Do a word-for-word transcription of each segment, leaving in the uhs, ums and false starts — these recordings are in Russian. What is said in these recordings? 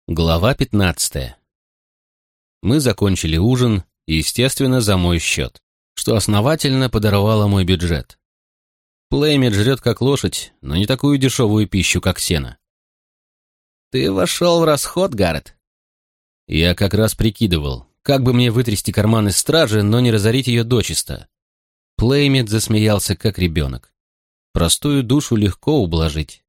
Глава пятнадцатая. Мы закончили ужин, естественно, за мой счет, что основательно подорвало мой бюджет. Плеймит жрет как лошадь, но не такую дешевую пищу, как сено. «Ты вошел в расход, Гаррет?» Я как раз прикидывал, как бы мне вытрясти карманы стражи, но не разорить ее дочисто. Плеймит засмеялся, как ребенок. Простую душу легко ублажить.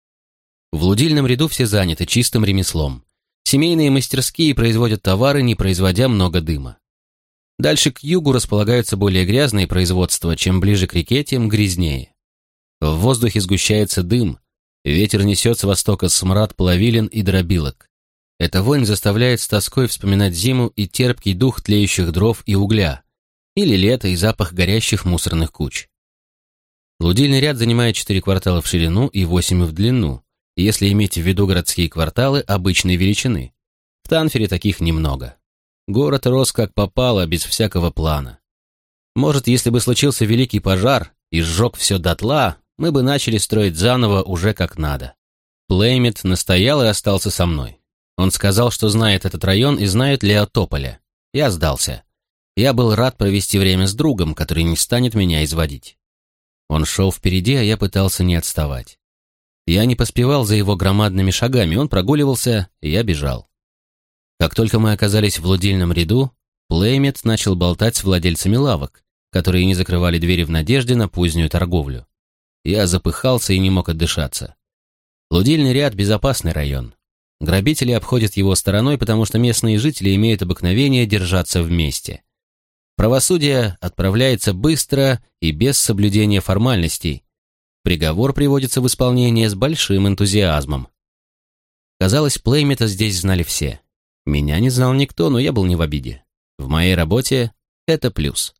В лудильном ряду все заняты чистым ремеслом. Семейные мастерские производят товары, не производя много дыма. Дальше к югу располагаются более грязные производства, чем ближе к реке, тем грязнее. В воздухе сгущается дым, ветер несет с востока смрад плавилин и дробилок. Эта вонь заставляет с тоской вспоминать зиму и терпкий дух тлеющих дров и угля, или лето и запах горящих мусорных куч. Лудильный ряд занимает четыре квартала в ширину и восемь в длину, если иметь в виду городские кварталы обычной величины. В Танфере таких немного. Город рос как попало, без всякого плана. Может, если бы случился великий пожар и сжег все дотла, мы бы начали строить заново уже как надо. Плеймит настоял и остался со мной. Он сказал, что знает этот район и знает Леотополя. Я сдался. Я был рад провести время с другом, который не станет меня изводить. Он шел впереди, а я пытался не отставать. Я не поспевал за его громадными шагами, он прогуливался, и я бежал. Как только мы оказались в лудильном ряду, Плеймит начал болтать с владельцами лавок, которые не закрывали двери в надежде на позднюю торговлю. Я запыхался и не мог отдышаться. Лудильный ряд – безопасный район. Грабители обходят его стороной, потому что местные жители имеют обыкновение держаться вместе. Правосудие отправляется быстро и без соблюдения формальностей. Приговор приводится в исполнение с большим энтузиазмом. Казалось, Плеймита здесь знали все. Меня не знал никто, но я был не в обиде. В моей работе это плюс.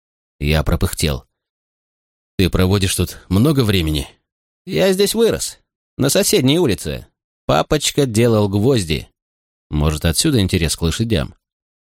Я пропыхтел. «Ты проводишь тут много времени?» «Я здесь вырос, на соседней улице. Папочка делал гвозди». «Может, отсюда интерес к лошадям?»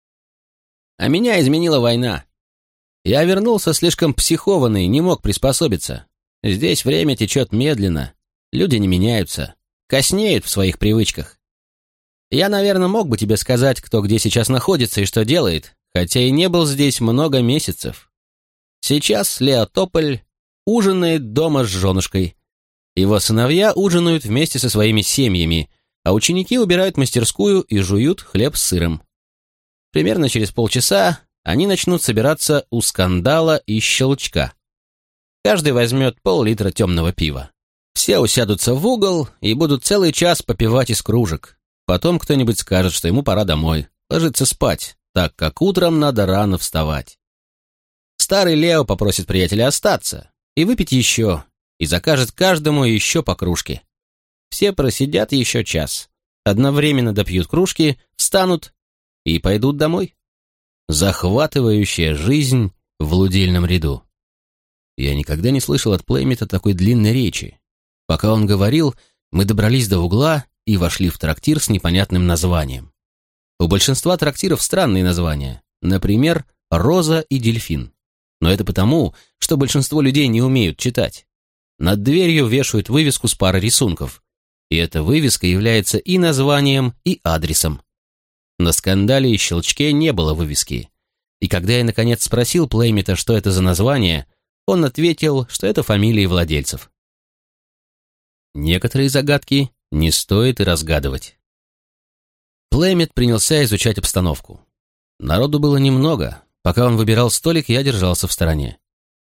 «А меня изменила война. Я вернулся слишком психованный, не мог приспособиться. Здесь время течет медленно, люди не меняются, коснеют в своих привычках. Я, наверное, мог бы тебе сказать, кто где сейчас находится и что делает, хотя и не был здесь много месяцев. Сейчас Леотополь ужинает дома с женушкой. Его сыновья ужинают вместе со своими семьями, а ученики убирают мастерскую и жуют хлеб с сыром. Примерно через полчаса они начнут собираться у Скандала и Щелчка. Каждый возьмет пол-литра темного пива. Все усядутся в угол и будут целый час попивать из кружек. Потом кто-нибудь скажет, что ему пора домой, ложиться спать, так как утром надо рано вставать. Старый Лео попросит приятеля остаться и выпить еще, и закажет каждому еще по кружке. Все просидят еще час, одновременно допьют кружки, встанут и пойдут домой. Захватывающая жизнь в лудильном ряду. Я никогда не слышал от Плеймита такой длинной речи. Пока он говорил, мы добрались до угла и вошли в трактир с непонятным названием. У большинства трактиров странные названия, например, «Роза» и «Дельфин». Но это потому, что большинство людей не умеют читать. Над дверью вешают вывеску с парой рисунков, и эта вывеска является и названием, и адресом. На Скандале и Щелчке не было вывески, и когда я наконец спросил Плеймита, что это за название, он ответил, что это фамилии владельцев. Некоторые загадки не стоит и разгадывать. Плеймит принялся изучать обстановку. Народу было немного. Пока он выбирал столик, я держался в стороне.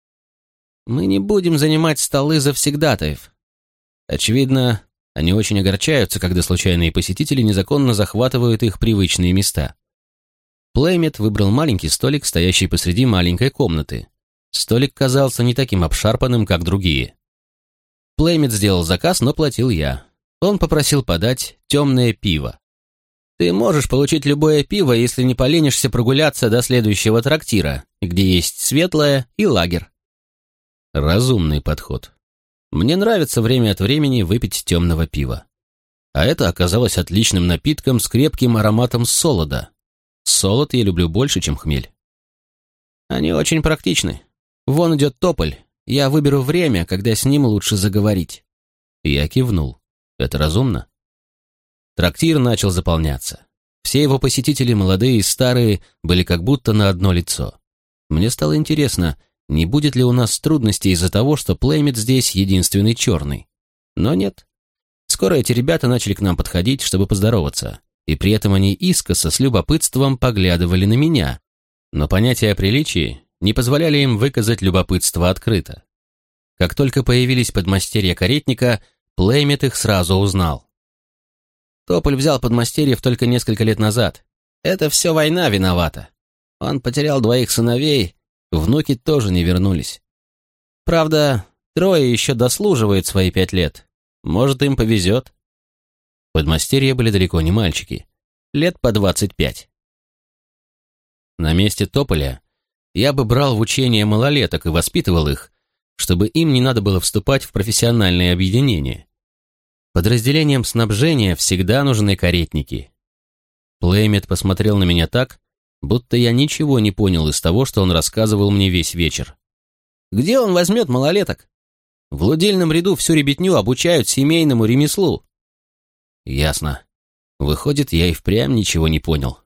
Мы не будем занимать столы завсегдатаев. Очевидно, они очень огорчаются, когда случайные посетители незаконно захватывают их привычные места. Плеймит выбрал маленький столик, стоящий посреди маленькой комнаты. Столик казался не таким обшарпанным, как другие. Плеймит сделал заказ, но платил я. Он попросил подать темное пиво. Ты можешь получить любое пиво, если не поленишься прогуляться до следующего трактира, где есть светлое и лагер. Разумный подход. Мне нравится время от времени выпить темного пива. А это оказалось отличным напитком с крепким ароматом солода. Солод я люблю больше, чем хмель. Они очень практичны. Вон идет тополь. Я выберу время, когда с ним лучше заговорить. Я кивнул. Это разумно. Трактир начал заполняться. Все его посетители, молодые и старые, были как будто на одно лицо. Мне стало интересно, не будет ли у нас трудностей из-за того, что Плеймит здесь единственный черный. Но нет. Скоро эти ребята начали к нам подходить, чтобы поздороваться, и при этом они искоса с любопытством поглядывали на меня, но понятия о приличии не позволяли им выказать любопытство открыто. Как только появились подмастерья каретника, Плеймит их сразу узнал. Тополь взял подмастерьев только несколько лет назад. Это все война виновата. Он потерял двоих сыновей, внуки тоже не вернулись. Правда, трое еще дослуживают свои пять лет. Может, им повезет. Подмастерья были далеко не мальчики. Лет по двадцать пять. На месте Тополя я бы брал в учение малолеток и воспитывал их, чтобы им не надо было вступать в профессиональные объединения. Подразделениям снабжения всегда нужны каретники. Плеймит посмотрел на меня так, будто я ничего не понял из того, что он рассказывал мне весь вечер. Где он возьмет малолеток? В лудильном ряду всю ребятню обучают семейному ремеслу. Ясно. Выходит, я и впрямь ничего не понял.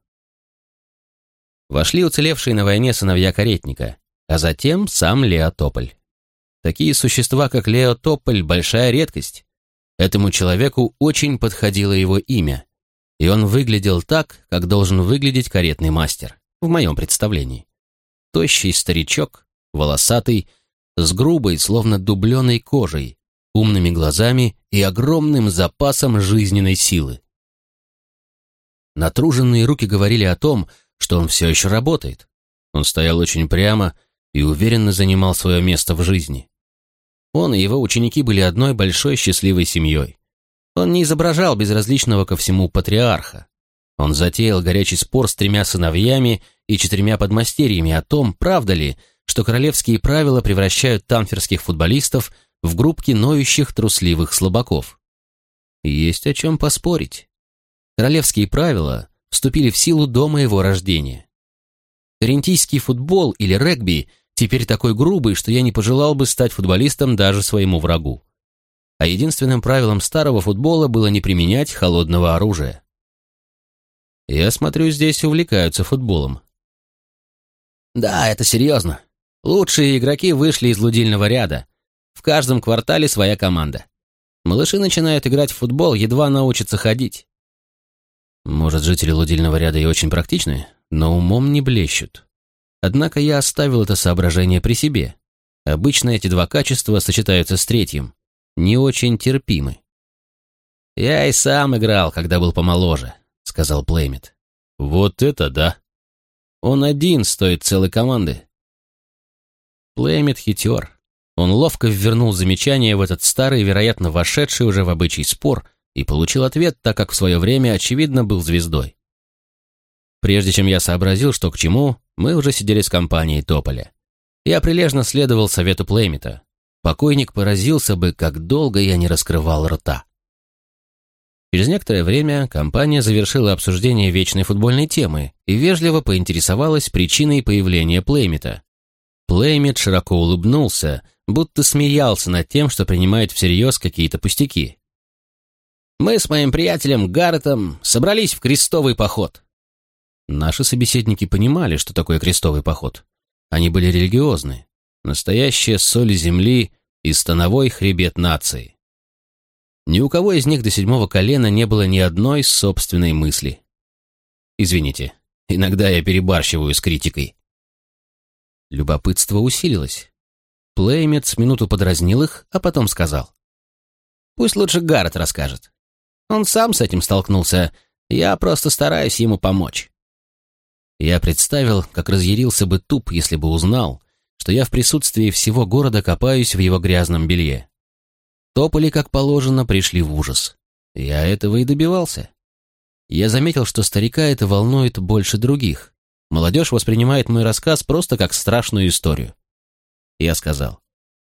Вошли уцелевшие на войне сыновья каретника, а затем сам Лео Тополь. Такие существа, как Лео Тополь, большая редкость. Этому человеку очень подходило его имя, и он выглядел так, как должен выглядеть каретный мастер, в моем представлении. Тощий старичок, волосатый, с грубой, словно дубленой кожей, умными глазами и огромным запасом жизненной силы. Натруженные руки говорили о том, что он все еще работает. Он стоял очень прямо и уверенно занимал свое место в жизни. Он и его ученики были одной большой счастливой семьей. Он не изображал безразличного ко всему патриарха. Он затеял горячий спор с тремя сыновьями и четырьмя подмастерьями о том, правда ли, что королевские правила превращают тамферских футболистов в группки ноющих трусливых слабаков. Есть о чем поспорить. Королевские правила вступили в силу до моего рождения. Карентийский футбол или регби теперь такой грубый, что я не пожелал бы стать футболистом даже своему врагу. А единственным правилом старого футбола было не применять холодного оружия. Я смотрю, здесь увлекаются футболом. Да, это серьезно. Лучшие игроки вышли из лудильного ряда. В каждом квартале своя команда. Малыши начинают играть в футбол, едва научатся ходить. Может, жители лудильного ряда и очень практичны, но умом не блещут. Однако я оставил это соображение при себе. Обычно эти два качества сочетаются с третьим. Не очень терпимы. «Я и сам играл, когда был помоложе», — сказал Плеймит. «Вот это да! Он один стоит целой команды». Плеймит хитер. Он ловко ввернул замечание в этот старый, вероятно, вошедший уже в обычай спор, и получил ответ, так как в свое время, очевидно, был звездой. Прежде чем я сообразил, что к чему, мы уже сидели с компанией Тополя. Я прилежно следовал совету Плеймита. Покойник поразился бы, как долго я не раскрывал рта. Через некоторое время компания завершила обсуждение вечной футбольной темы и вежливо поинтересовалась причиной появления Плеймита. Плеймит широко улыбнулся, будто смеялся над тем, что принимает всерьез какие-то пустяки. «Мы с моим приятелем Гарретом собрались в крестовый поход». Наши собеседники понимали, что такое крестовый поход. Они были религиозны. Настоящая соль земли и становой хребет нации. Ни у кого из них до седьмого колена не было ни одной собственной мысли. Извините, иногда я перебарщиваю с критикой. Любопытство усилилось. Плеймит с минуту подразнил их, а потом сказал. «Пусть лучше Гаррет расскажет. Он сам с этим столкнулся, я просто стараюсь ему помочь». Я представил, как разъярился бы Туп, если бы узнал, что я в присутствии всего города копаюсь в его грязном белье. Тополи, как положено, пришли в ужас. Я этого и добивался. Я заметил, что старика это волнует больше других. Молодежь воспринимает мой рассказ просто как страшную историю. Я сказал.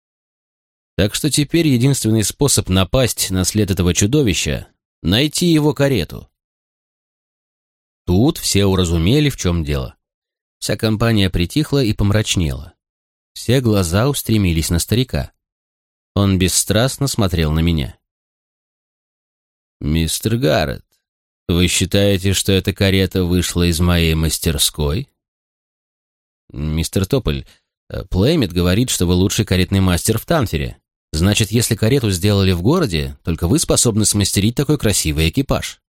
Так что теперь единственный способ напасть на след этого чудовища — найти его карету. Тут все уразумели, в чем дело. Вся компания притихла и помрачнела. Все глаза устремились на старика. Он бесстрастно смотрел на меня. «Мистер Гаррет, Вы считаете, что эта карета вышла из моей мастерской? Мистер Тополь, Плеймит говорит, что вы лучший каретный мастер в Танфере. Значит, если карету сделали в городе, только вы способны смастерить такой красивый экипаж.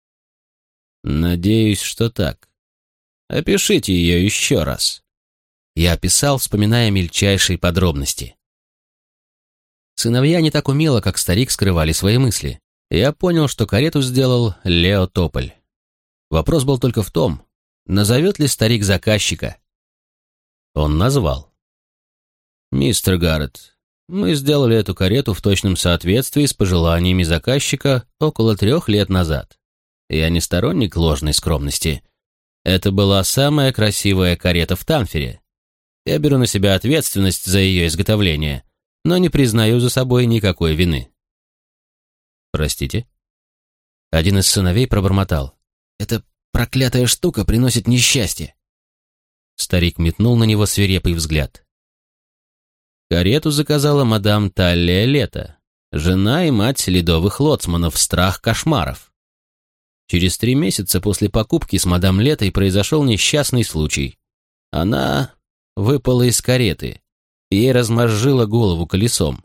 Надеюсь, что так. Опишите ее еще раз. Я описал, вспоминая мельчайшие подробности. Сыновья не так умело, как старик, скрывали свои мысли. Я понял, что карету сделал Лео Тополь. Вопрос был только в том, назовет ли старик заказчика. Он назвал. «Мистер Гаррет, мы сделали эту карету в точном соответствии с пожеланиями заказчика около трех лет назад. Я не сторонник ложной скромности. Это была самая красивая карета в Танфере. Я беру на себя ответственность за ее изготовление, но не признаю за собой никакой вины». «Простите?» Один из сыновей пробормотал. «Эта проклятая штука приносит несчастье». Старик метнул на него свирепый взгляд. Карету заказала мадам Таллия Лето, жена и мать ледовых лоцманов Страх Кошмаров. Через три месяца после покупки с мадам Летой произошел несчастный случай. Она выпала из кареты, ей размозжило голову колесом.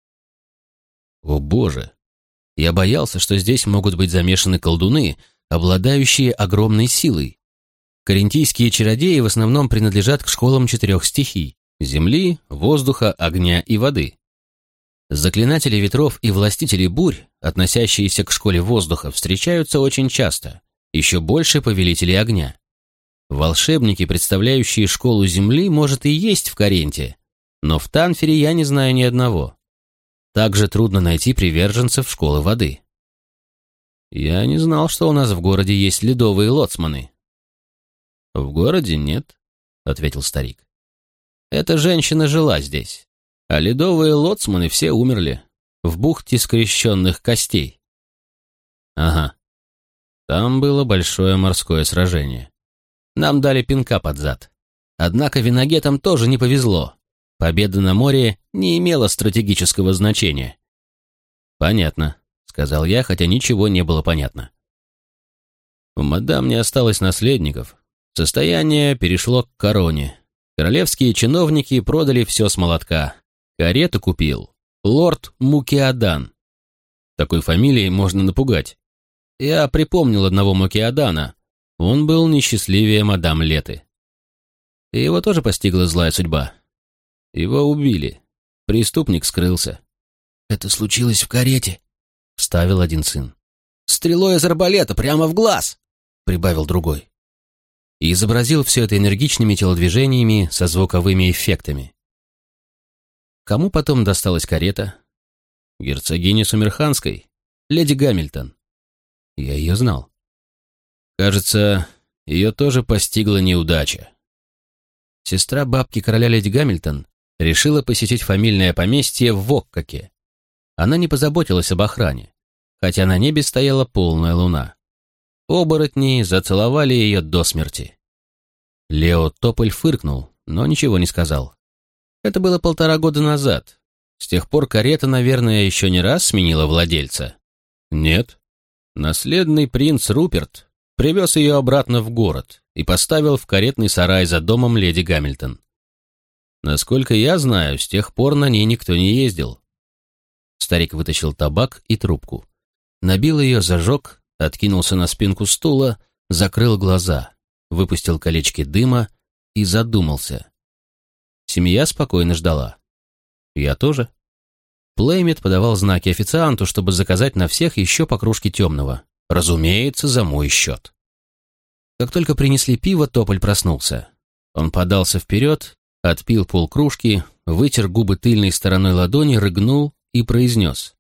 О боже! Я боялся, что здесь могут быть замешаны колдуны, обладающие огромной силой. Карентийские чародеи в основном принадлежат к школам четырех стихий – земли, воздуха, огня и воды. Заклинатели ветров и властители бурь, относящиеся к школе воздуха, встречаются очень часто, еще больше повелителей огня. Волшебники, представляющие школу земли, может и есть в Каренте, но в Танфере я не знаю ни одного. Также трудно найти приверженцев школы воды. Я не знал, что у нас в городе есть ледовые лоцманы. «В городе нет», — ответил старик. «Эта женщина жила здесь, а ледовые лоцманы все умерли в бухте скрещенных костей». «Ага, там было большое морское сражение. Нам дали пинка под зад. Однако виногетам тоже не повезло. Победа на море не имела стратегического значения». «Понятно», — сказал я, хотя ничего не было понятно. «У мадам не осталось наследников. Состояние перешло к короне. Королевские чиновники продали все с молотка. Карету купил лорд Мукиадан. Такой фамилией можно напугать. Я припомнил одного Мукиадана. Он был несчастливее мадам Леты. И его тоже постигла злая судьба. Его убили. Преступник скрылся». «Это случилось в карете», — вставил один сын. «Стрелой из арбалета прямо в глаз», — прибавил другой. И изобразил все это энергичными телодвижениями со звуковыми эффектами. Кому потом досталась карета? Герцогине Сумерханской, леди Гамильтон. Я ее знал. Кажется, ее тоже постигла неудача. Сестра бабки короля леди Гамильтон решила посетить фамильное поместье в Воккаке. Она не позаботилась об охране, хотя на небе стояла полная луна. Оборотни зацеловали ее до смерти. Лео Тополь фыркнул, но ничего не сказал. Это было полтора года назад. С тех пор карета, наверное, еще не раз сменила владельца. Нет. Наследный принц Руперт привез ее обратно в город и поставил в каретный сарай за домом леди Гамильтон. Насколько я знаю, с тех пор на ней никто не ездил. Старик вытащил табак и трубку. Набил ее, зажег, откинулся на спинку стула, закрыл глаза, выпустил колечки дыма и задумался. Семья спокойно ждала. Я тоже. Плеймит подавал знаки официанту, чтобы заказать на всех еще по кружке темного. Разумеется, за мой счет. Как только принесли пиво, Тополь проснулся. Он подался вперед, отпил полкружки, вытер губы тыльной стороной ладони, рыгнул и произнес.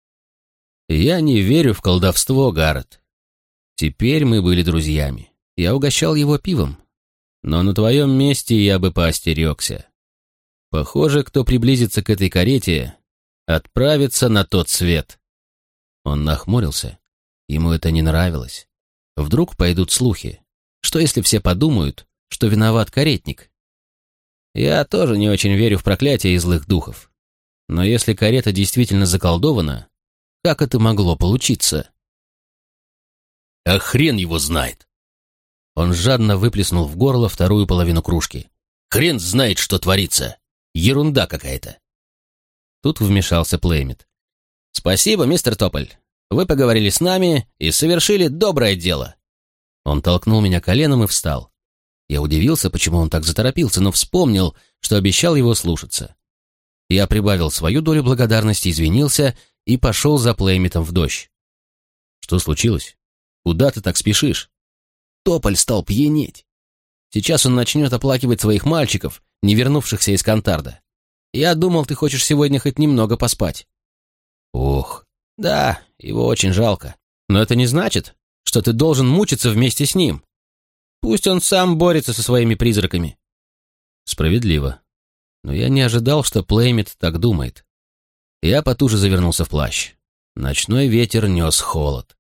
«Я не верю в колдовство, Гаррет. Теперь мы были друзьями. Я угощал его пивом. Но на твоем месте я бы поостерегся. Похоже, кто приблизится к этой карете, отправится на тот свет». Он нахмурился. Ему это не нравилось. Вдруг пойдут слухи. Что если все подумают, что виноват каретник? Я тоже не очень верю в проклятие и злых духов. Но если карета действительно заколдована, как это могло получиться? А хрен его знает. Он жадно выплеснул в горло вторую половину кружки. Хрен знает, что творится. Ерунда какая-то. Тут вмешался Плеймит. «Спасибо, мистер Тополь. Вы поговорили с нами и совершили доброе дело». Он толкнул меня коленом и встал. Я удивился, почему он так заторопился, но вспомнил, что обещал его слушаться. Я прибавил свою долю благодарности, извинился и пошел за Плеймитом в дождь. «Что случилось? Куда ты так спешишь?» Тополь стал пьянеть. Сейчас он начнет оплакивать своих мальчиков, не вернувшихся из Кантарда. Я думал, ты хочешь сегодня хоть немного поспать. Ох, да, его очень жалко. Но это не значит, что ты должен мучиться вместе с ним. Пусть он сам борется со своими призраками. Справедливо. Но я не ожидал, что Плеймит так думает. Я потуже завернулся в плащ. Ночной ветер нес холод.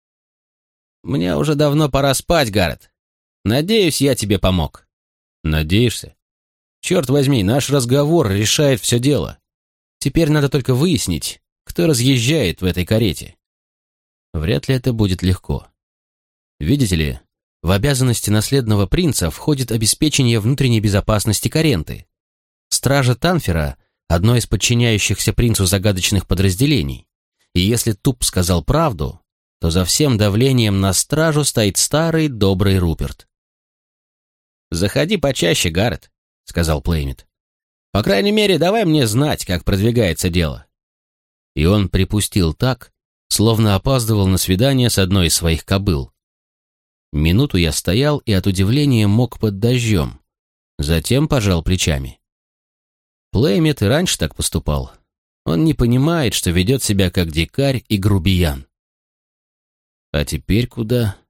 Мне уже давно пора спать, Гаррет. Надеюсь, я тебе помог. Надеешься? Черт возьми, наш разговор решает все дело. Теперь надо только выяснить, кто разъезжает в этой карете. Вряд ли это будет легко. Видите ли, в обязанности наследного принца входит обеспечение внутренней безопасности Каренты. Стража Танфера — одно из подчиняющихся принцу загадочных подразделений. И если Туп сказал правду, то за всем давлением на стражу стоит старый добрый Руперт. «Заходи почаще, Гаррет», — сказал Плеймит. «По крайней мере, давай мне знать, как продвигается дело». И он припустил так, словно опаздывал на свидание с одной из своих кобыл. Минуту я стоял и от удивления мок под дождем, затем пожал плечами. Плеймит и раньше так поступал. Он не понимает, что ведет себя как дикарь и грубиян. А теперь куда?